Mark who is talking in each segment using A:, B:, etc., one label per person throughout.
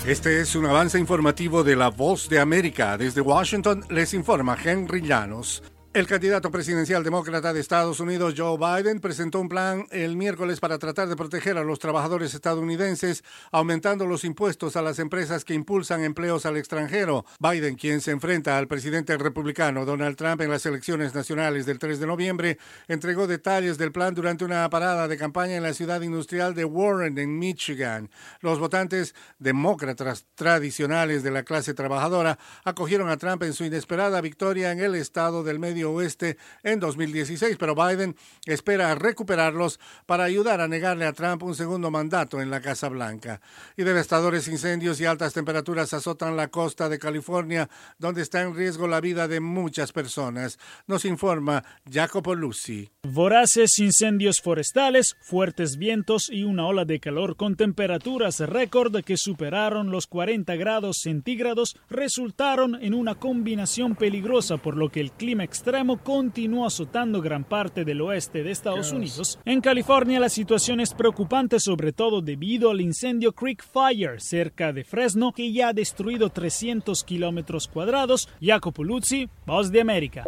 A: Este es un avance informativo de La Voz de América. Desde Washington les informa Henry Llanos. El candidato presidencial demócrata de Estados Unidos, Joe Biden, presentó un plan el miércoles para tratar de proteger a los trabajadores estadounidenses, aumentando los impuestos a las empresas que impulsan empleos al extranjero. Biden, quien se enfrenta al presidente republicano Donald Trump en las elecciones nacionales del 3 de noviembre, entregó detalles del plan durante una parada de campaña en la ciudad industrial de Warren, en Michigan. Los votantes demócratas tradicionales de la clase trabajadora acogieron a Trump en su inesperada victoria en el estado del Medio Oeste en 2016, pero Biden espera recuperarlos para ayudar a negarle a Trump un segundo mandato en la Casa Blanca. Y devastadores incendios y altas temperaturas azotan la costa de California, donde está en riesgo la vida de muchas personas. Nos informa Jacopo Luzzi.
B: Voraces incendios forestales, fuertes vientos y una ola de calor con temperaturas récord que superaron los 40 grados centígrados resultaron en una combinación peligrosa, por lo que el clima extremo continuó azotando gran parte del oeste de Estados Unidos. En California la situación es preocupante, sobre todo debido al incendio Creek Fire cerca de Fresno, que ya ha destruido 300 kilómetros cuadrados. Jacopo Luzzi, Voz de América.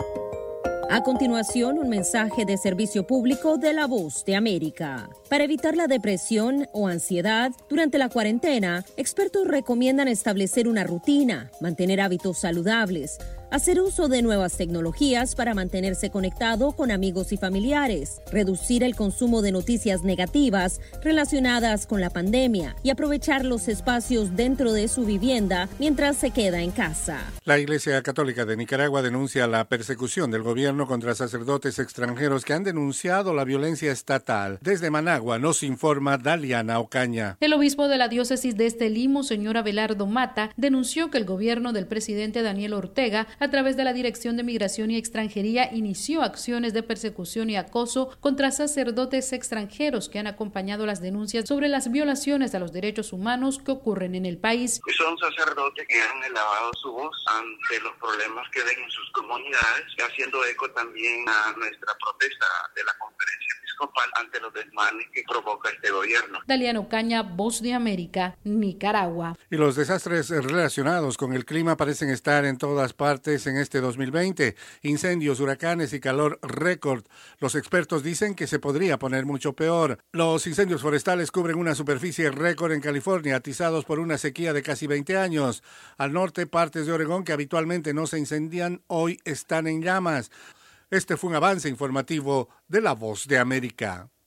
C: A continuación, un mensaje de servicio público de La Voz de América. Para evitar la depresión o ansiedad durante la cuarentena, expertos recomiendan establecer una rutina, mantener hábitos saludables, hacer uso de nuevas tecnologías para mantenerse conectado con amigos y familiares, reducir el consumo de noticias negativas relacionadas con la pandemia y aprovechar los espacios dentro de su vivienda mientras se queda en casa.
A: La Iglesia Católica de Nicaragua denuncia la persecución del gobierno contra sacerdotes extranjeros que han denunciado la violencia estatal. Desde Managua nos informa Daliana Ocaña.
D: El obispo de la diócesis de Estelí, Monseñor Abelardo Mata, denunció que el gobierno del presidente Daniel Ortega, a través de la Dirección de Migración y Extranjería, inició acciones de persecución y acoso contra sacerdotes extranjeros que han acompañado las denuncias sobre las violaciones a los derechos humanos que ocurren en el país.
E: Son sacerdotes que han elevado su voz ante los problemas que ven en sus comunidades, haciendo eco también a nuestra protesta de la conferencia episcopal ante los desmanes que provoca este gobierno.
D: Daliana Ocaña, Voz de América, Nicaragua.
A: Y los desastres relacionados con el clima parecen estar en todas partes en este 2020. Incendios, huracanes y calor récord. Los expertos dicen que se podría poner mucho peor. Los incendios forestales cubren una superficie récord en California, atizados por una sequía de casi 20 años. Al norte, partes de Oregón que habitualmente no se incendian, hoy están en llamas. Este fue un avance informativo de La Voz de América.